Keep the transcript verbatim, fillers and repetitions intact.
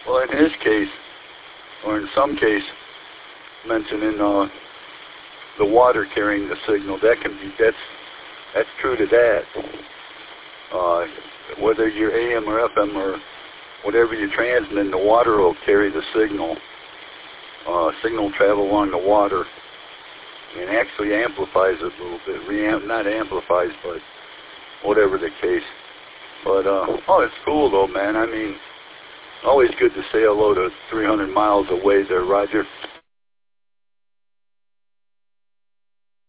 Well, in his case, or in some case, mentioning uh, the water carrying the signal, that can be, that's, that's true to that. Uh, whether you're A M or F M or whatever you're transmitting, the water will carry the signal. Uh, signal travel along the water and actually amplifies it a little bit. Reamp, not amplifies, but whatever the case. But, uh, oh, it's cool though, man. I mean, always good to say hello to three hundred miles away there, Roger.